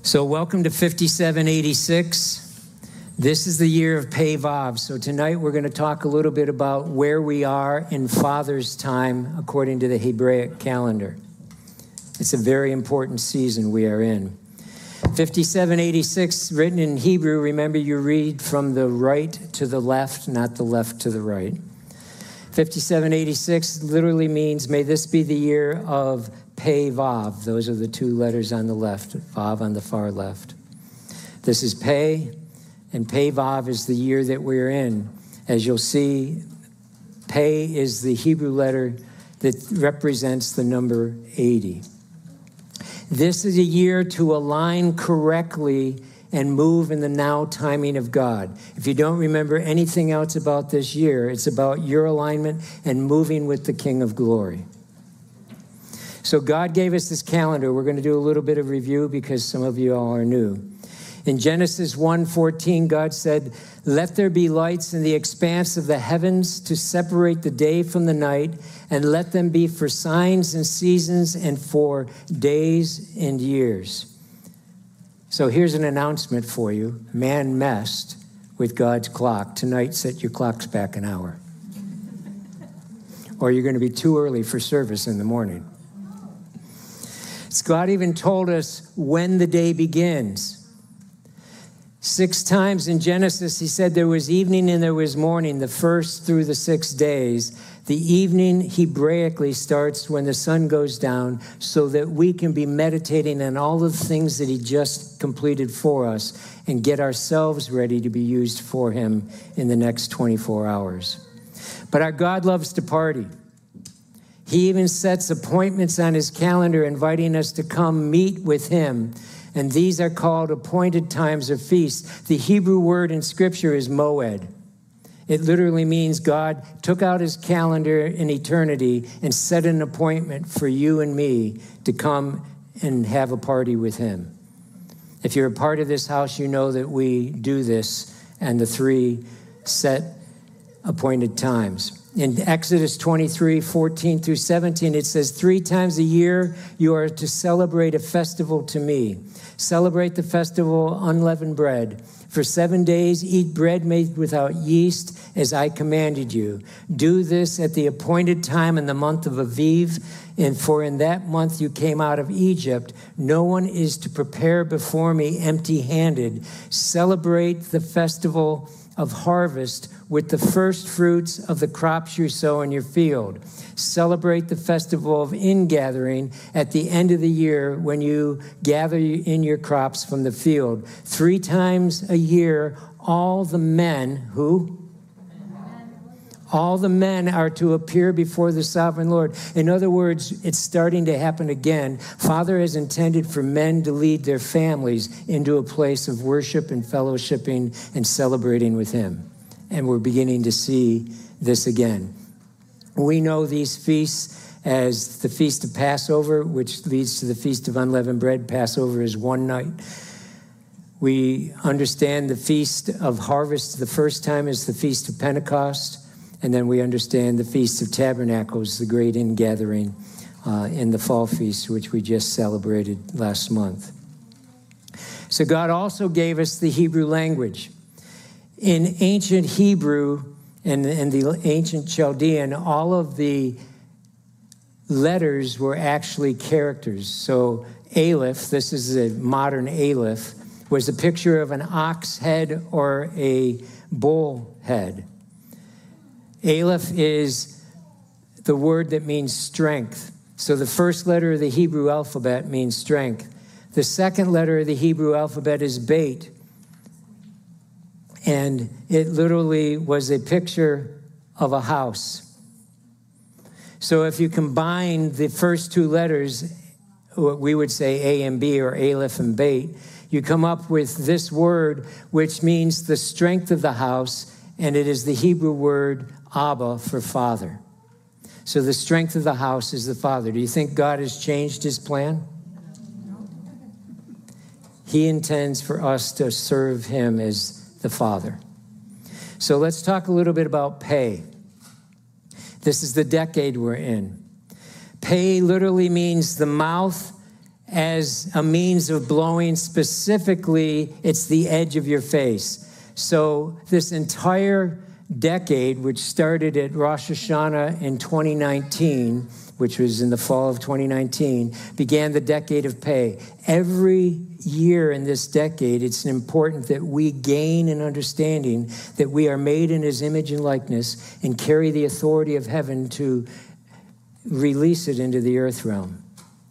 So welcome to 5786. This is the year of Pei Vav. So tonight we're going to talk a little bit about where we are in Father's time according to the Hebraic calendar. It's a very important season we are in. 5786, written in Hebrew, remember you read from the right to the left, not the left to the right. 5786 literally means, may this be the year of Pei Vav. Those are the two letters on the left, Vav on the far left. This is Pei, and Pei Vav is the year that we're in. As you'll see, Pei is the Hebrew letter that represents the number 80. This is a year to align correctly and move in the now timing of God. If you don't remember anything else about this year, it's about your alignment and moving with the King of Glory. So God gave us this calendar. We're going to do a little bit of review because some of you all are new. In Genesis 1:14, God said, "Let there be lights in the expanse of the heavens to separate the day from the night, and let them be for signs and seasons and for days and years." So here's an announcement for you. Man messed with God's clock. Tonight, set your clocks back an hour. Or you're going to be too early for service in the morning. God even told us when the day begins. 6 times in Genesis, he said there was evening and there was morning, the first through the 6 days. The evening Hebraically starts when the sun goes down so that we can be meditating on all the things that he just completed for us and get ourselves ready to be used for him in the next 24 hours. But our God loves to party. He even sets appointments on his calendar inviting us to come meet with him. And these are called appointed times or feasts. The Hebrew word in Scripture is moed. It literally means God took out his calendar in eternity and set an appointment for you and me to come and have a party with him. If you're a part of this house, you know that we do this and the 3 set appointed times. In Exodus 23:14-17, it says, 3 times a year you are to celebrate a festival to me. Celebrate the festival unleavened bread. For 7 days, eat bread made without yeast, as I commanded you. Do this at the appointed time in the month of Aviv, and for in that month you came out of Egypt. No one is to prepare before me empty-handed. Celebrate the festival of harvest with the first fruits of the crops you sow in your field. Celebrate the festival of ingathering at the end of the year when you gather in your crops from the field. 3 times a year, all the men, who? All the men are to appear before the sovereign Lord. In other words, it's starting to happen again. Father has intended for men to lead their families into a place of worship and fellowshipping and celebrating with him. And we're beginning to see this again. We know these feasts as the Feast of Passover, which leads to the Feast of Unleavened Bread. Passover is one night. We understand the Feast of Harvest the first time is the Feast of Pentecost. And then we understand the Feast of Tabernacles, the great ingathering in the fall feast, which we just celebrated last month. So God also gave us the Hebrew language. In ancient Hebrew and the ancient Chaldean, all of the letters were actually characters. So Aleph, this is a modern Aleph, was a picture of an ox head or a bull head. Aleph is the word that means strength. So the first letter of the Hebrew alphabet means strength. The second letter of the Hebrew alphabet is Beit. And it literally was a picture of a house. So if you combine the first 2 letters, what we would say A and B or Aleph and Beit, you come up with this word, which means the strength of the house, and it is the Hebrew word Abba for father. So the strength of the house is the father. Do you think God has changed his plan? He intends for us to serve him as the father. So let's talk a little bit about Pei. This is the decade we're in. Pei literally means the mouth as a means of blowing. Specifically, it's the edge of your face. So this entire decade, which started at Rosh Hashanah in 2019, which was in the fall of 2019, began the decade of pay. Every year in this decade, it's important that we gain an understanding that we are made in his image and likeness and carry the authority of heaven to release it into the earth realm.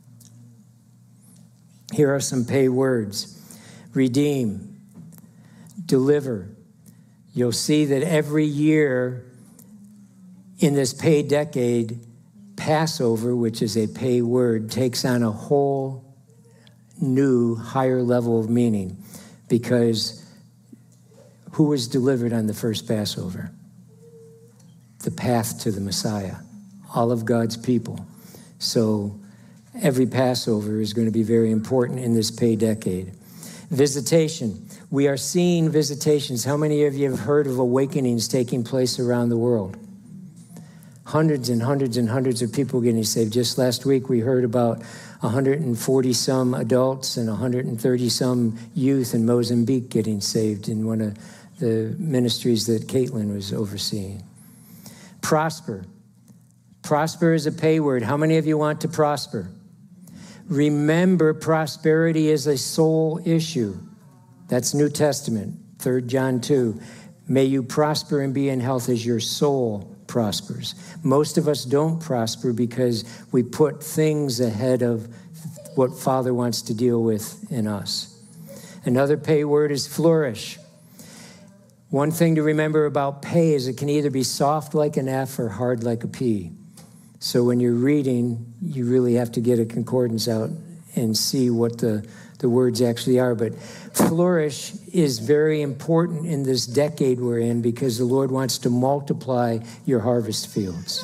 Here are some pay words: redeem, deliver. You'll see that every year in this pay decade, Passover, which is a pay word, takes on a whole new, higher level of meaning, because who was delivered on the first Passover? The path to the Messiah, all of God's people. So every Passover is going to be very important in this pay decade. Visitation. We are seeing visitations. How many of you have heard of awakenings taking place around the world? Hundreds and hundreds and hundreds of people getting saved. Just last week, we heard about 140-some adults and 130-some youth in Mozambique getting saved in one of the ministries that Caitlin was overseeing. Prosper. Prosper is a pay word. How many of you want to prosper? Remember, prosperity is a soul issue. That's New Testament, 3 John 2. May you prosper and be in health as your soul prospers. Most of us don't prosper because we put things ahead of what Father wants to deal with in us. Another pay word is flourish. One thing to remember about pay is it can either be soft like an F or hard like a P. So when you're reading, you really have to get a concordance out and see what the words actually are. But flourish is very important in this decade we're in, because the Lord wants to multiply your harvest fields.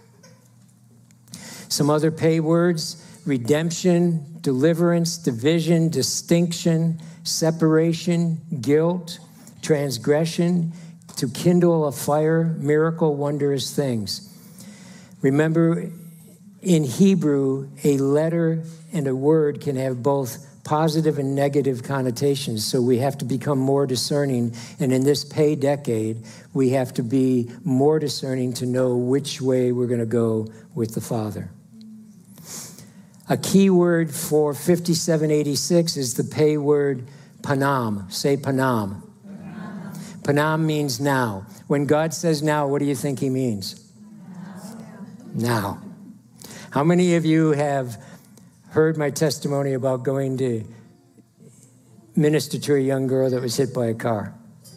Some other pay words: redemption, deliverance, division, distinction, separation, guilt, transgression, to kindle a fire, miracle, wondrous things. Remember, in Hebrew, a letter and a word can have both positive and negative connotations, so we have to become more discerning. And in this pay decade, we have to be more discerning to know which way we're going to go with the Father. A key word for 5786 is the pay word panam. Say panam. Panam means now. When God says now, what do you think he means? Now. How many of you have heard my testimony about going to minister to a young girl that was hit by a car?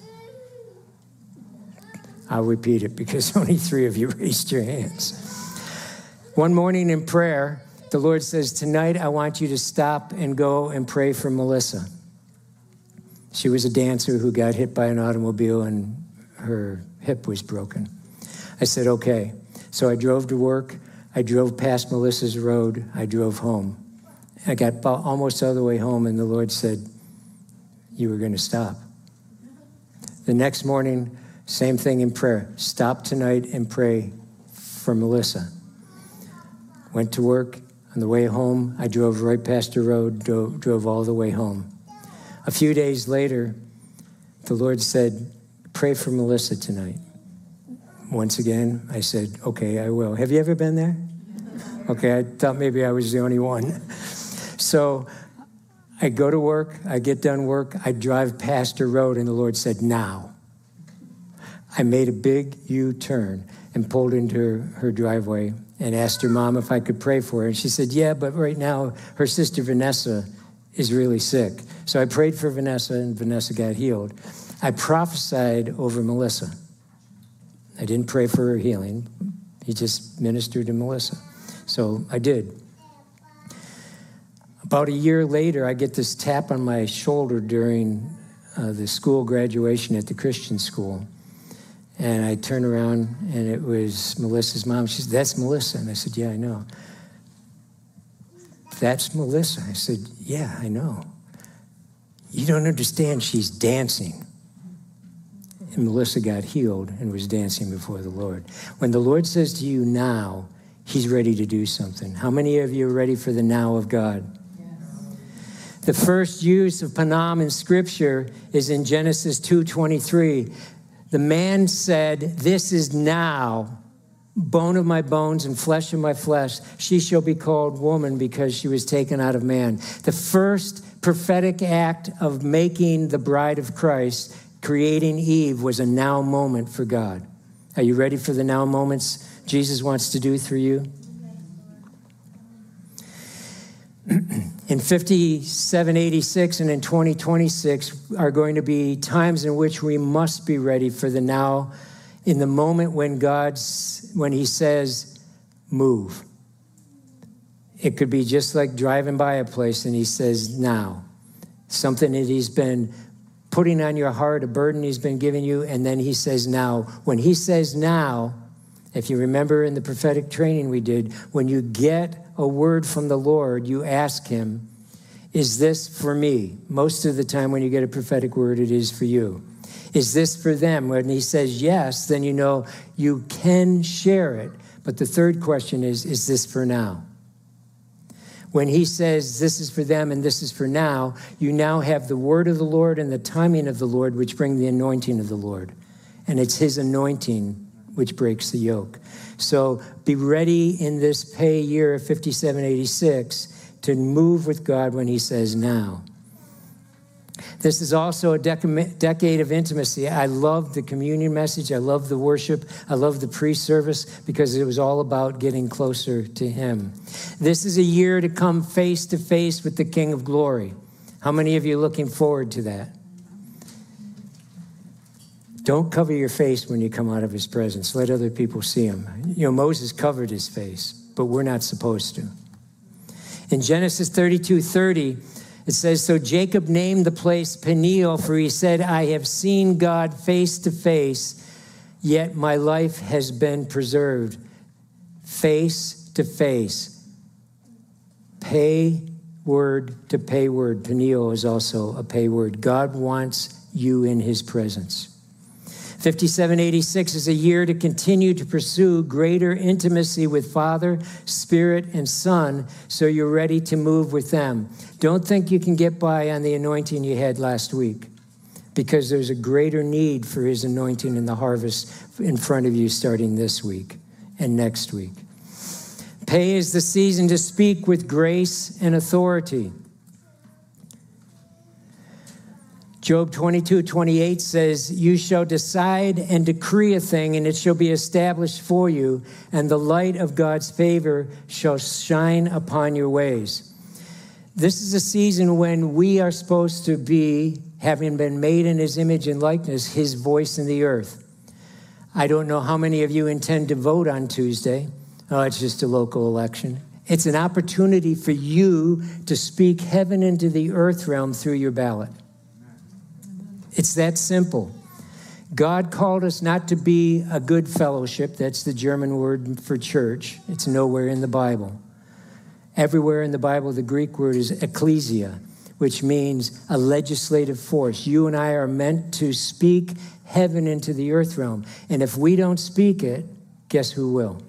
I'll repeat it because only 3 of you raised your hands. One morning in prayer, the Lord says, tonight I want you to stop and go and pray for Melissa. She was a dancer who got hit by an automobile and her hip was broken. I said, okay. So I drove to work. I drove past Melissa's road. I drove home. I got almost all the way home, and the Lord said, you were going to stop. The next morning, same thing in prayer. Stop tonight and pray for Melissa. Went to work. On the way home, I drove right past the road, drove all the way home. A few days later, the Lord said, pray for Melissa tonight. Once again, I said, okay, I will. Have you ever been there? Okay, I thought maybe I was the only one. So I go to work, I get done work, I drive past her road, and the Lord said, now. I made a big U-turn and pulled into her driveway and asked her mom if I could pray for her. And she said, yeah, but right now her sister Vanessa is really sick. So I prayed for Vanessa, and Vanessa got healed. I prophesied over Melissa. I didn't pray for her healing. He just ministered to Melissa. So I did. About a year later, I get this tap on my shoulder during the school graduation at the Christian school. And I turn around, and it was Melissa's mom. She said, that's Melissa. And I said, yeah, I know. That's Melissa. I said, yeah, I know. You don't understand, she's dancing. And Melissa got healed and was dancing before the Lord. When the Lord says to you now, he's ready to do something. How many of you are ready for the now of God? Yes. The first use of Panam in Scripture is in Genesis 2:23. The man said, "This is now bone of my bones and flesh of my flesh. She shall be called woman because she was taken out of man." The first prophetic act of making the bride of Christ, creating Eve, was a now moment for God. Are you ready for the now moments Jesus wants to do through you? In 5786 and in 2026 are going to be times in which we must be ready for the now, in the moment when he says, move. It could be just like driving by a place and he says, now. Something that he's been putting on your heart, a burden he's been giving you, and then he says, now. When he says now, if you remember in the prophetic training we did, when you get a word from the Lord, you ask him, is this for me? Most of the time when you get a prophetic word, it is for you. Is this for them? When he says yes, then you know you can share it. But the third question is this for now? When he says this is for them and this is for now, you now have the word of the Lord and the timing of the Lord, which bring the anointing of the Lord. And it's his anointing which breaks the yoke. So be ready in this pay year of 5786 to move with God when he says now. This is also a decade of intimacy. I love the communion message. I love the worship. I love the pre-service because it was all about getting closer to him. This is a year to come face to face with the King of Glory. How many of you are looking forward to that? Don't cover your face when you come out of his presence. Let other people see him. You know, Moses covered his face, but we're not supposed to. In Genesis 32:30, it says, so Jacob named the place Peniel, for he said, I have seen God face to face, yet my life has been preserved. Face to face. Pay word to pay word. Peniel is also a pay word. God wants you in his presence. 5786 is a year to continue to pursue greater intimacy with Father, Spirit, and Son, so you're ready to move with them. Don't think you can get by on the anointing you had last week, because there's a greater need for his anointing in the harvest in front of you starting this week and next week. Pay is the season to speak with grace and authority. Job 22:28 says, you shall decide and decree a thing, and it shall be established for you, and the light of God's favor shall shine upon your ways. This is a season when we are supposed to be, having been made in his image and likeness, his voice in the earth. I don't know how many of you intend to vote on Tuesday. Oh, it's just a local election. It's an opportunity for you to speak heaven into the earth realm through your ballot. It's that simple. God called us not to be a good fellowship. That's the German word for church. It's nowhere in the Bible. Everywhere in the Bible, the Greek word is ecclesia, which means a legislative force. You and I are meant to speak heaven into the earth realm. And if we don't speak it, guess who will?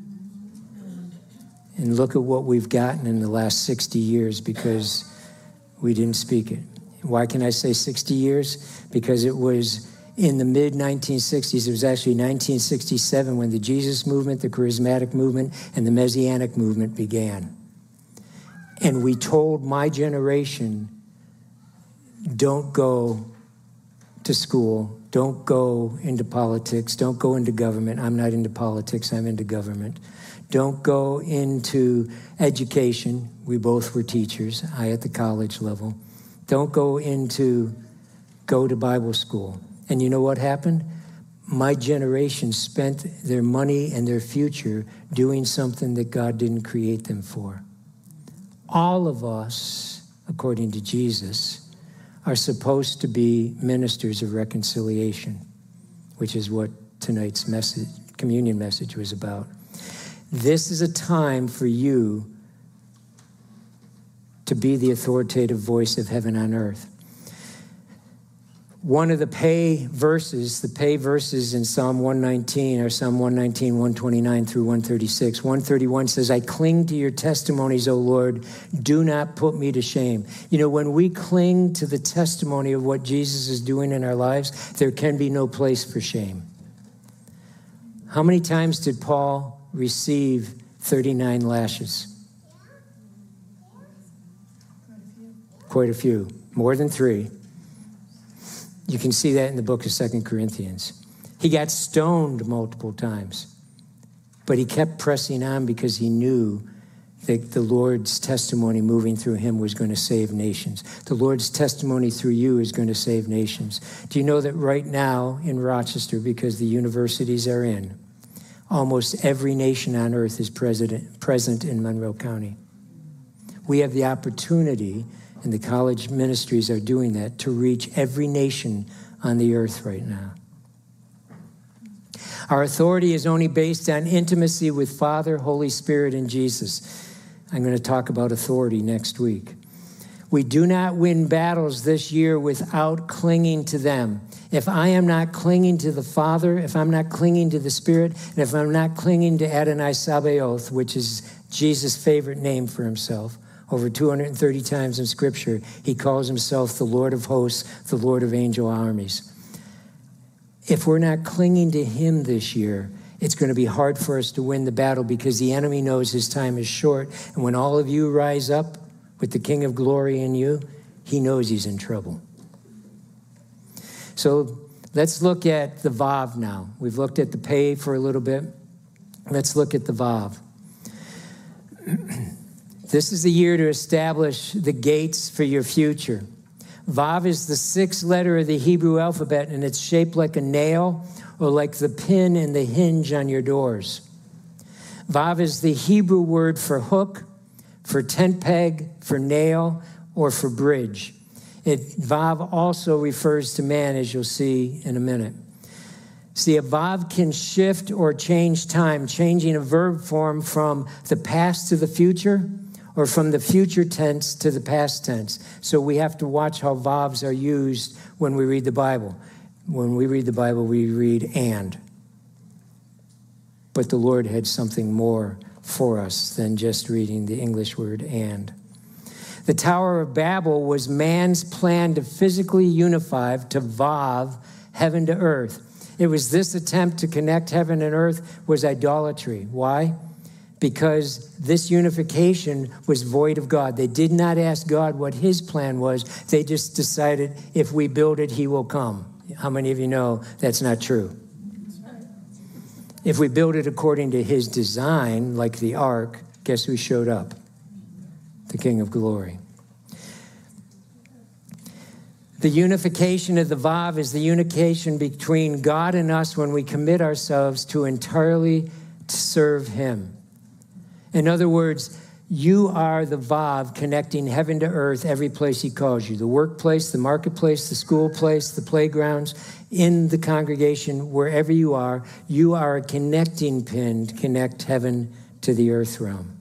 And look at what we've gotten in the last 60 years because we didn't speak it. Why can I say 60 years? Because it was in the mid-1960s. It was actually 1967 when the Jesus movement, the charismatic movement, and the Messianic movement began. And we told my generation, don't go to school, don't go into politics, don't go into government. I'm not into politics, I'm into government. Don't go into education. We both were teachers, I at the college level. Don't go to Bible school. And you know what happened? My generation spent their money and their future doing something that God didn't create them for. All of us, according to Jesus, are supposed to be ministers of reconciliation, which is what tonight's message, communion message was about. This is a time for you to be the authoritative voice of heaven on earth. One of the pay verses in Psalm 119 or Psalm 119, 129 through 136. 131 says, I cling to your testimonies, O Lord. Do not put me to shame. You know, when we cling to the testimony of what Jesus is doing in our lives, there can be no place for shame. How many times did Paul receive 39 lashes? Quite a few. More than 3. You can see that in the book of 2 Corinthians. He got stoned multiple times, but he kept pressing on because he knew that the Lord's testimony moving through him was going to save nations. The Lord's testimony through you is going to save nations. Do you know that right now in Rochester, because the universities are in, almost every nation on earth is present in Monroe County? We have the opportunity, and the college ministries are doing that, to reach every nation on the earth right now. Our authority is only based on intimacy with Father, Holy Spirit, and Jesus. I'm going to talk about authority next week. We do not win battles this year without clinging to them. If I am not clinging to the Father, if I'm not clinging to the Spirit, and if I'm not clinging to Adonai Sabaoth, which is Jesus' favorite name for himself, over 230 times in Scripture, he calls himself the Lord of hosts, the Lord of angel armies. If we're not clinging to him this year, it's going to be hard for us to win the battle because the enemy knows his time is short. And when all of you rise up with the King of Glory in you, he knows he's in trouble. So let's look at the Vav now. We've looked at the pay for a little bit. Let's look at the Vav. This is the year to establish the gates for your future. Vav is the 6th letter of the Hebrew alphabet, and it's shaped like a nail or like the pin in the hinge on your doors. Vav is the Hebrew word for hook, for tent peg, for nail, or for bridge. Vav also refers to man, as you'll see in a minute. See, a Vav can shift or change time, changing a verb form from the past to the future, or from the future tense to the past tense. So we have to watch how Vavs are used when we read the Bible. When we read the Bible, we read and. But the Lord had something more for us than just reading the English word and. The Tower of Babel was man's plan to physically unify, to Vav, heaven to earth. It was this attempt to connect heaven and earth was idolatry. Why? Because this unification was void of God. They did not ask God what his plan was. They just decided, if we build it, he will come. How many of you know that's not true? If we build it according to his design, like the ark, guess who showed up? The King of Glory. The unification of the Vav is the unification between God and us when we commit ourselves to entirely serve him. In other words, you are the Vav connecting heaven to earth every place he calls you. The workplace, the marketplace, the school place, the playgrounds, in the congregation, wherever you are a connecting pin to connect heaven to the earth realm.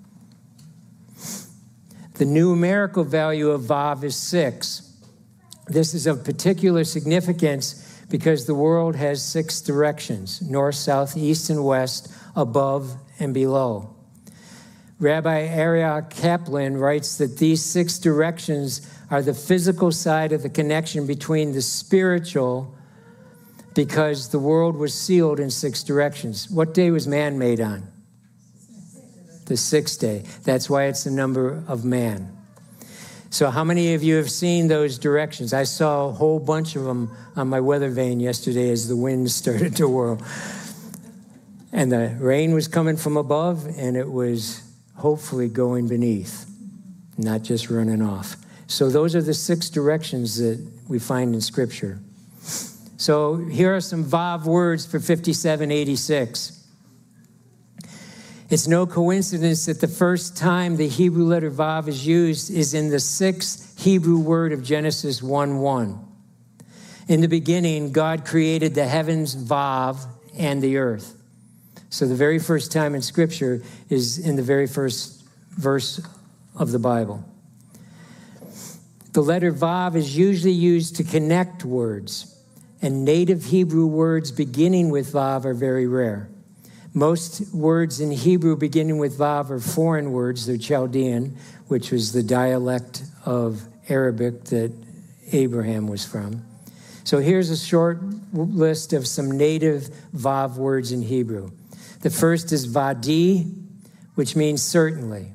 The numerical value of Vav is 6. This is of particular significance because the world has 6 directions: north, south, east, and west, above and below. Rabbi Aryeh Kaplan writes that these 6 directions are the physical side of the connection between the spiritual, because the world was sealed in 6 directions. What day was man made on? The 6th day. That's why it's the number of man. So how many of you have seen those directions? I saw a whole bunch of them on my weather vane yesterday as the wind started to whirl. And the rain was coming from above, and it was hopefully going beneath, not just running off. So those are the 6 directions that we find in Scripture. So here are some Vav words for 5786. It's no coincidence that the first time the Hebrew letter Vav is used is in the 6th Hebrew word of Genesis 1:1. In the beginning, God created the heavens, Vav, and the earth. So the very first time in Scripture is in the very first verse of the Bible. The letter Vav is usually used to connect words, and native Hebrew words beginning with Vav are very rare. Most words in Hebrew beginning with Vav are foreign words. They're Chaldean, which was the dialect of Arabic that Abraham was from. So here's a short list of some native Vav words in Hebrew. The first is Vadi, which means certainly.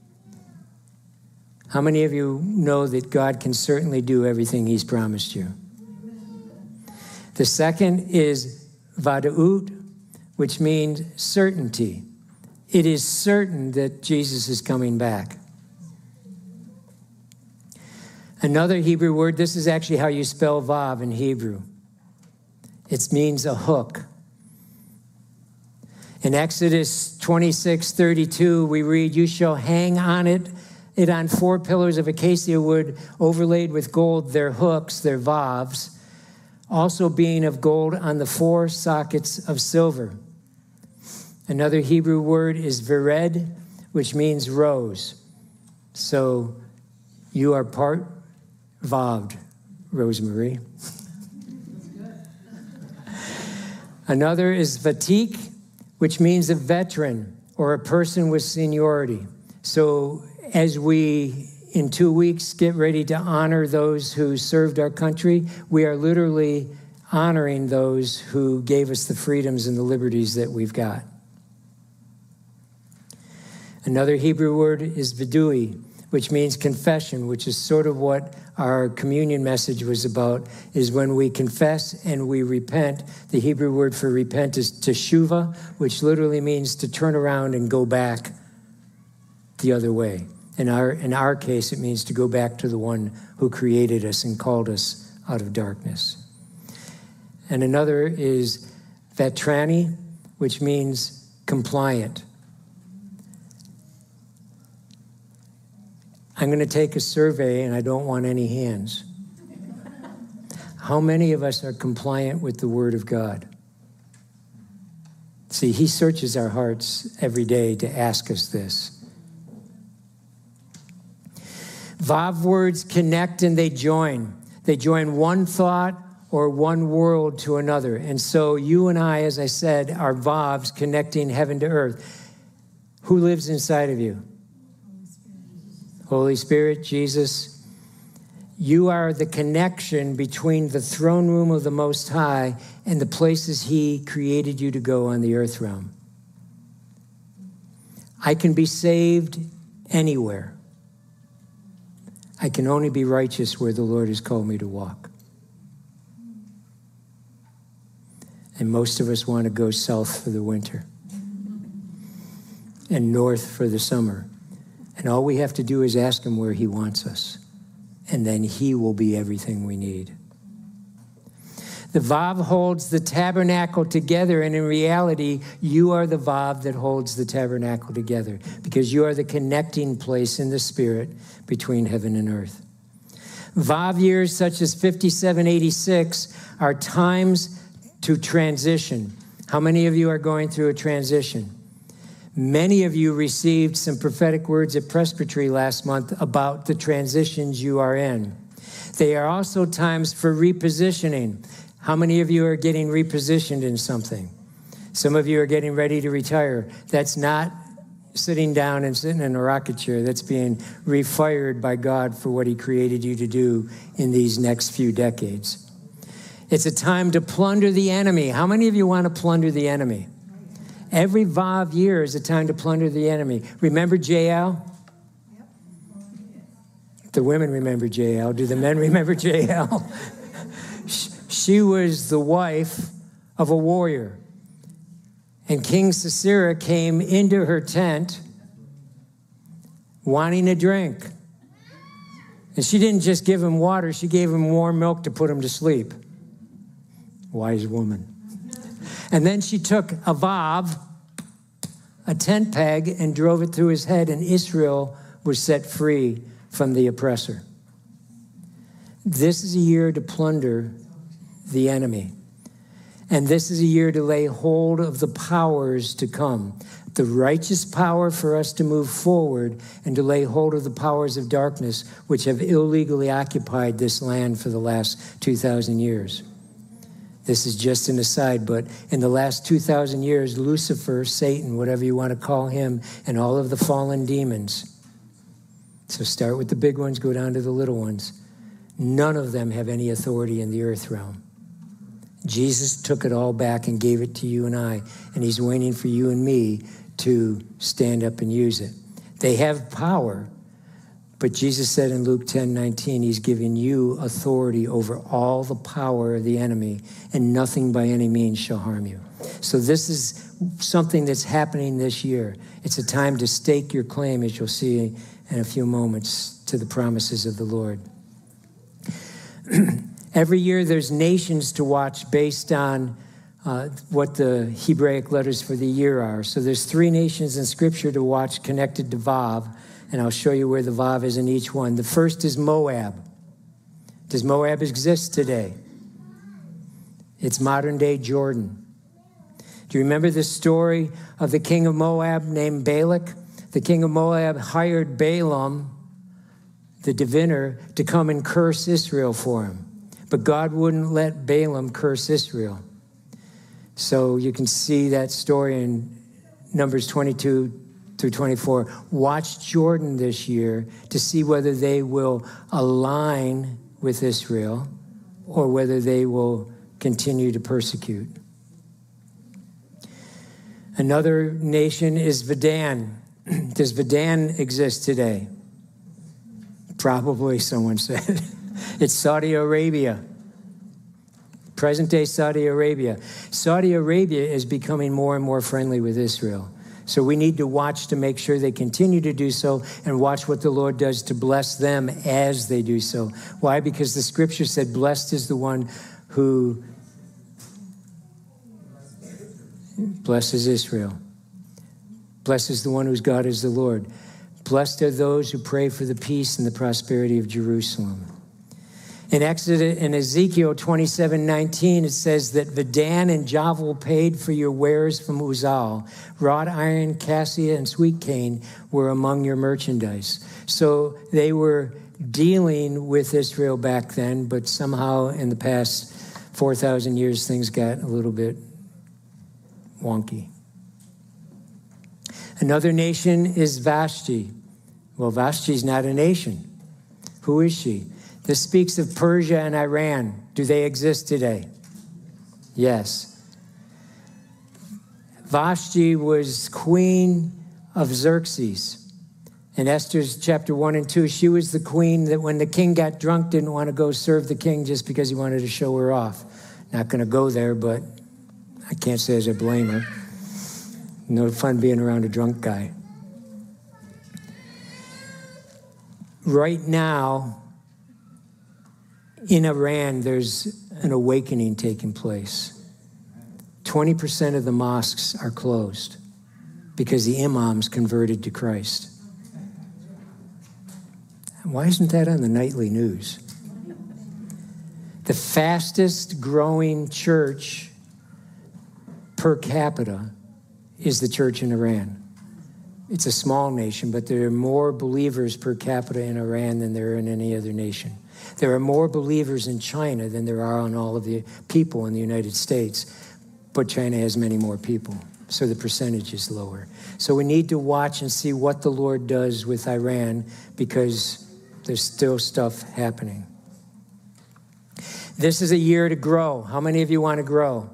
How many of you know that God can certainly do everything he's promised you? The second is Vadaut, which means certainty. It is certain that Jesus is coming back. Another Hebrew word, this is actually how you spell Vav in Hebrew. It means a hook. In Exodus 26:32, we read, "You shall hang on it on 4 pillars of acacia wood overlaid with gold, their hooks, their Vavs, also being of gold on the 4 sockets of silver." Another Hebrew word is vered, which means rose. So you are part Vaved, Rosemarie. Another is vatik, which means a veteran or a person with seniority. So as we, in 2 weeks, get ready to honor those who served our country, we are literally honoring those who gave us the freedoms and the liberties that we've got. Another Hebrew word is vidui, which means confession, which is sort of what our communion message was about, is when we confess and we repent. The Hebrew word for repent is teshuva, which literally means to turn around and go back the other way. In our case, it means to go back to the one who created us and called us out of darkness. And another is vetrani, which means compliant. I'm going to take a survey, and I don't want any hands. How many of us are compliant with the Word of God? See, he searches our hearts every day to ask us this. Vav words connect and they join. They join one thought or one world to another. And so you and I, as I said, are Vavs connecting heaven to earth. Who lives inside of you? Holy Spirit, Jesus. You are the connection between the throne room of the Most High and the places he created you to go on the earth realm. I can be saved anywhere. I can only be righteous where the Lord has called me to walk. And most of us want to go south for the winter and north for the summer. And all we have to do is ask him where he wants us. And then he will be everything we need. The Vav holds the tabernacle together. And in reality, you are the Vav that holds the tabernacle together. Because you are the connecting place in the Spirit between heaven and earth. Vav years such as 5786 are times to transition. How many of you are going through a transition? Many of you received some prophetic words at Presbytery last month about the transitions you are in. They are also times for repositioning. How many of you are getting repositioned in something? Some of you are getting ready to retire. That's not sitting down and sitting in a rocket chair. That's being refired by God for what he created you to do in these next few decades. It's a time to plunder the enemy. How many of you want to plunder the enemy? Every Vav year is a time to plunder the enemy. Remember Jael? The women remember Jael. Do the men remember Jael? She was the wife of a warrior. And King Sisera came into her tent wanting a drink. And she didn't just give him water, she gave him warm milk to put him to sleep. Wise woman. And then she took a Vav, a tent peg, and drove it through his head, and Israel was set free from the oppressor. This is a year to plunder the enemy. And this is a year to lay hold of the powers to come. The righteous power for us to move forward and to lay hold of the powers of darkness which have illegally occupied this land for the last 2,000 years. This is just an aside, but in the last 2,000 years, Lucifer, Satan, whatever you want to call him, and all of the fallen demons, so start with the big ones, go down to the little ones, none of them have any authority in the earth realm. Jesus took it all back and gave it to you and I, and he's waiting for you and me to stand up and use it. They have power, but Jesus said in Luke 10:19, he's given you authority over all the power of the enemy, and nothing by any means shall harm you. So this is something that's happening this year. It's a time to stake your claim, as you'll see in a few moments, to the promises of the Lord. Every year there's nations to watch based on what the Hebraic letters for the year are. So there's 3 nations in Scripture to watch connected to Vav, and I'll show you where the Vav is in each one. The first is Moab. Does Moab exist today? It's modern-day Jordan. Do you remember the story of the king of Moab named Balak? The king of Moab hired Balaam, the diviner, to come and curse Israel for him. But God wouldn't let Balaam curse Israel. So you can see that story in Numbers 22 through 24. Watch Jordan this year to see whether they will align with Israel or whether they will continue to persecute. Another nation is Veddan. Does Veddan exist today? Probably, someone said. It's Saudi Arabia. Present-day Saudi Arabia. Saudi Arabia is becoming more and more friendly with Israel. So we need to watch to make sure they continue to do so and watch what the Lord does to bless them as they do so. Why? Because the Scripture said, blessed is the one who blesses Israel. Blessed is the one whose God is the Lord. Blessed are those who pray for the peace and the prosperity of Jerusalem. In Ezekiel 27:19, it says that Veddan and Javel paid for your wares from Uzal. Wrought iron, cassia, and sweet cane were among your merchandise. So they were dealing with Israel back then, but somehow in the past 4,000 years, things got a little bit wonky. Another nation is Vashti. Well, Vashti's not a nation. Who is she? This speaks of Persia and Iran. Do they exist today? Yes. Vashti was queen of Xerxes. In Esther's chapter 1 and 2, she was the queen that when the king got drunk, didn't want to go serve the king just because he wanted to show her off. Not going to go there, but I can't say as I blame her. No fun being around a drunk guy. Right now, in Iran, there's an awakening taking place. 20% of the mosques are closed because the imams converted to Christ. Why isn't that on the nightly news? The fastest growing church per capita is the church in Iran. It's a small nation, but there are more believers per capita in Iran than there are in any other nation. There are more believers in China than there are on all of the people in the United States, but China has many more people, so the percentage is lower. So we need to watch and see what the Lord does with Iran because there's still stuff happening. This is a year to grow. How many of you want to grow?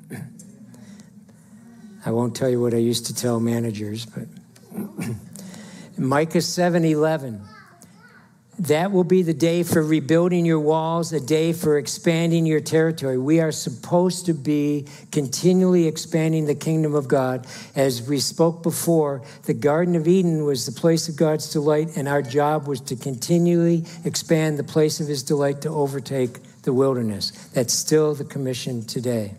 I won't tell you what I used to tell managers, but Micah 7:11. That will be the day for rebuilding your walls, a day for expanding your territory. We are supposed to be continually expanding the kingdom of God. As we spoke before, the Garden of Eden was the place of God's delight, and our job was to continually expand the place of his delight to overtake the wilderness. That's still the commission today.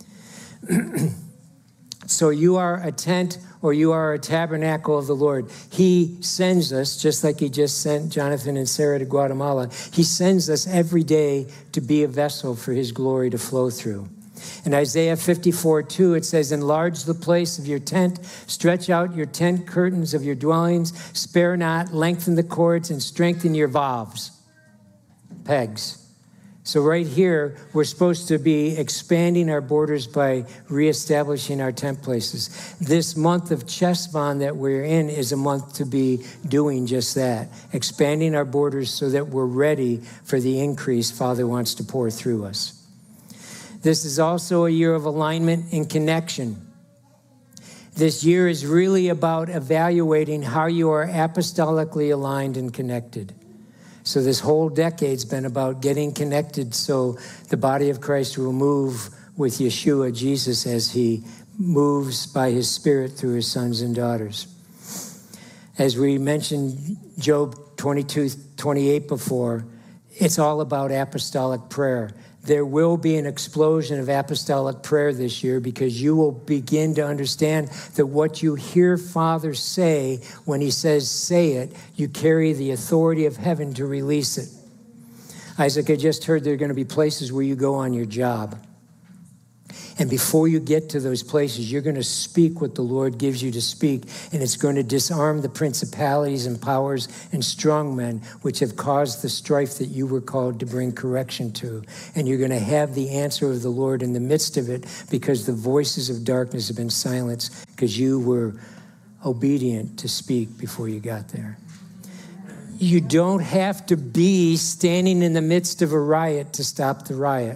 So you are a tent or you are a tabernacle of the Lord. He sends us, just like he just sent Jonathan and Sarah to Guatemala. He sends us every day to be a vessel for his glory to flow through. In Isaiah 54:2, it says, enlarge the place of your tent, stretch out your tent curtains of your dwellings, spare not, lengthen the cords, and strengthen your valves, pegs. So right here, we're supposed to be expanding our borders by reestablishing our tent places. This month of Chesvan that we're in is a month to be doing just that, expanding our borders so that we're ready for the increase Father wants to pour through us. This is also a year of alignment and connection. This year is really about evaluating how you are apostolically aligned and connected. So this whole decade's been about getting connected so the body of Christ will move with Yeshua, Jesus, as he moves by his Spirit through his sons and daughters. As we mentioned Job 22:28 before, it's all about apostolic prayer. There will be an explosion of apostolic prayer this year because you will begin to understand that what you hear Father say when he says, say it, you carry the authority of heaven to release it. Isaac, I just heard there are going to be places where you go on your job. And before you get to those places, you're going to speak what the Lord gives you to speak, and it's going to disarm the principalities and powers and strong men which have caused the strife that you were called to bring correction to. And you're going to have the answer of the Lord in the midst of it because the voices of darkness have been silenced because you were obedient to speak before you got there. You don't have to be standing in the midst of a riot to stop the riot.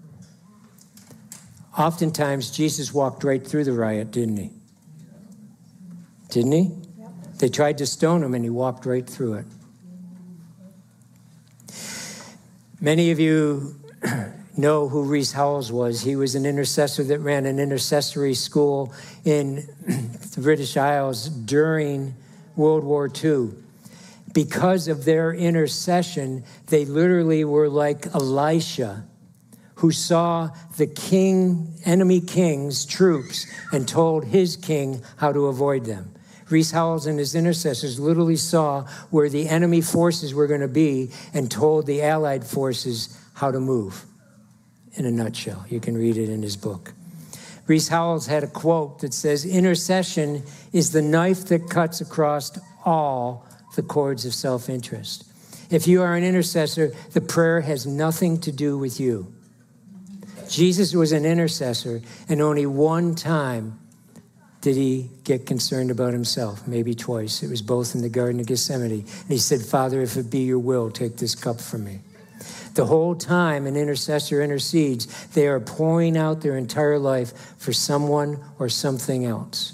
Oftentimes, Jesus walked right through the riot, didn't he? Didn't he? Yep. They tried to stone him, and he walked right through it. Many of you know who Rees Howells was. He was an intercessor that ran an intercessory school in the British Isles during World War II. Because of their intercession, they literally were like Elisha, who saw the enemy king's troops and told his king how to avoid them. Rees Howells and his intercessors literally saw where the enemy forces were going to be and told the Allied forces how to move. In a nutshell, you can read it in his book. Rees Howells had a quote that says, intercession is the knife that cuts across all the cords of self-interest. If you are an intercessor, the prayer has nothing to do with you. Jesus was an intercessor, and only one time did he get concerned about himself, maybe twice. It was both in the Garden of Gethsemane. And he said, Father, if it be your will, take this cup from me. The whole time an intercessor intercedes, they are pouring out their entire life for someone or something else.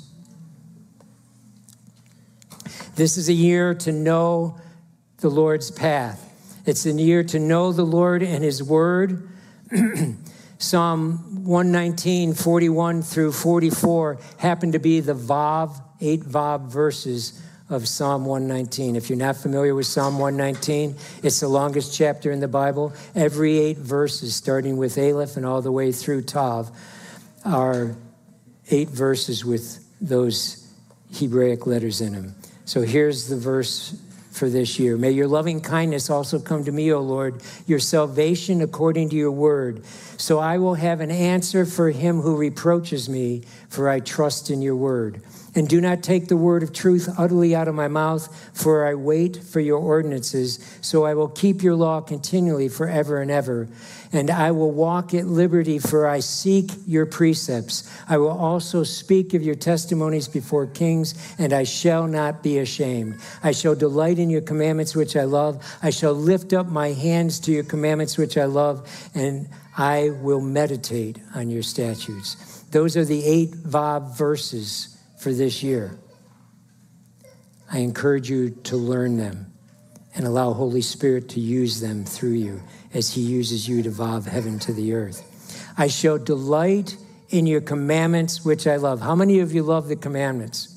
This is a year to know the Lord's path. It's a year to know the Lord and his word. Psalm 119, 41 through 44 happen to be the Vav, 8 Vav verses of Psalm 119. If you're not familiar with Psalm 119, it's the longest chapter in the Bible. Every 8 verses, starting with Aleph and all the way through Tav, are 8 verses with those Hebraic letters in them. So here's the verse for this year. May your loving kindness also come to me, O Lord, your salvation according to your word. So I will have an answer for him who reproaches me, for I trust in your word. And do not take the word of truth utterly out of my mouth, for I wait for your ordinances. So I will keep your law continually forever and ever. And I will walk at liberty, for I seek your precepts. I will also speak of your testimonies before kings, and I shall not be ashamed. I shall delight in your commandments, which I love. I shall lift up my hands to your commandments, which I love, and I will meditate on your statutes. Those are the 8 Vav verses for this year. I encourage you to learn them and allow Holy Spirit to use them through you as he uses you to Vav heaven to the earth. I shall delight in your commandments, which I love. How many of you love the commandments?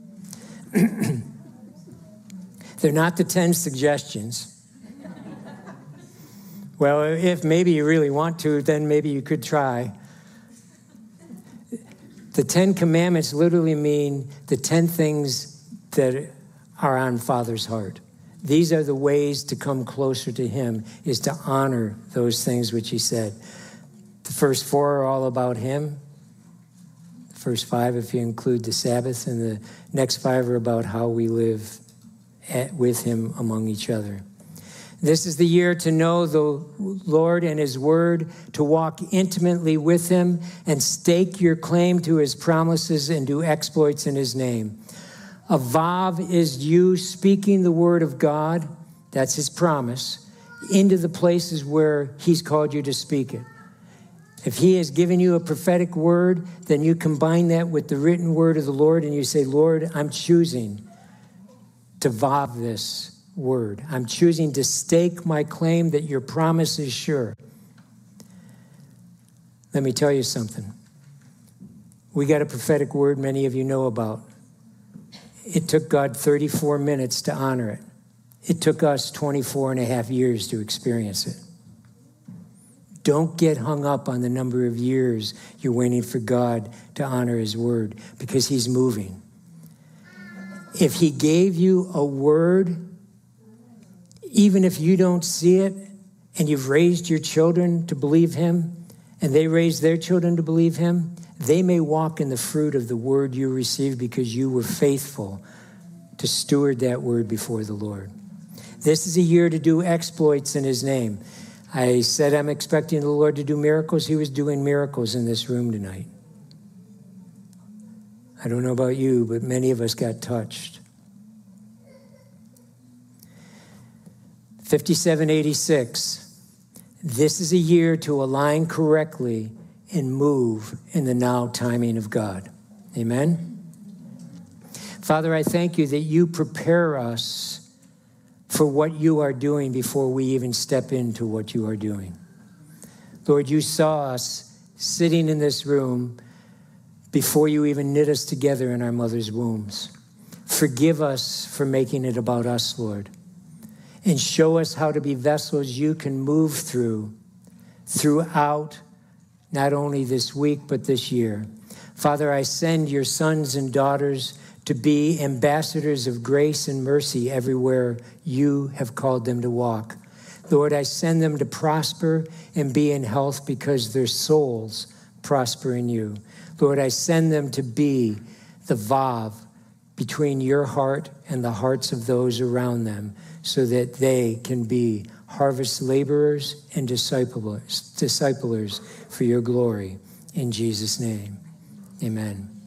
They're not the 10 suggestions. Well, if maybe you really want to, then maybe you could try. The 10 commandments literally mean the 10 things that are on Father's heart. These are the ways to come closer to him, is to honor those things which he said. The first 4 are all about him. The first 5, if you include the Sabbath, and the next 5 are about how we live with him among each other. This is the year to know the Lord and his word, to walk intimately with him and stake your claim to his promises and do exploits in his name. A vav is you speaking the word of God, that's his promise, into the places where he's called you to speak it. If he has given you a prophetic word, then you combine that with the written word of the Lord and you say, Lord, I'm choosing to vav this word. I'm choosing to stake my claim that your promise is sure. Let me tell you something. We got a prophetic word many of you know about. It took God 34 minutes to honor it. It took us 24 and a half years to experience it. Don't get hung up on the number of years you're waiting for God to honor his word, because he's moving. If he gave you a word, even if you don't see it, and you've raised your children to believe him, and they raised their children to believe him, they may walk in the fruit of the word you received because you were faithful to steward that word before the Lord. This is a year to do exploits in his name. I said I'm expecting the Lord to do miracles. He was doing miracles in this room tonight. I don't know about you, but many of us got touched. 5786. This is a year to align correctly and move in the now timing of God. Amen? Father, I thank you that you prepare us for what you are doing before we even step into what you are doing. Lord, you saw us sitting in this room before you even knit us together in our mother's wombs. Forgive us for making it about us, Lord, and show us how to be vessels you can move throughout not only this week, but this year. Father, I send your sons and daughters to be ambassadors of grace and mercy everywhere you have called them to walk. Lord, I send them to prosper and be in health because their souls prosper in you. Lord, I send them to be the vav between your heart and the hearts of those around them so that they can be harvest laborers and disciplers for your glory. In Jesus' name, amen.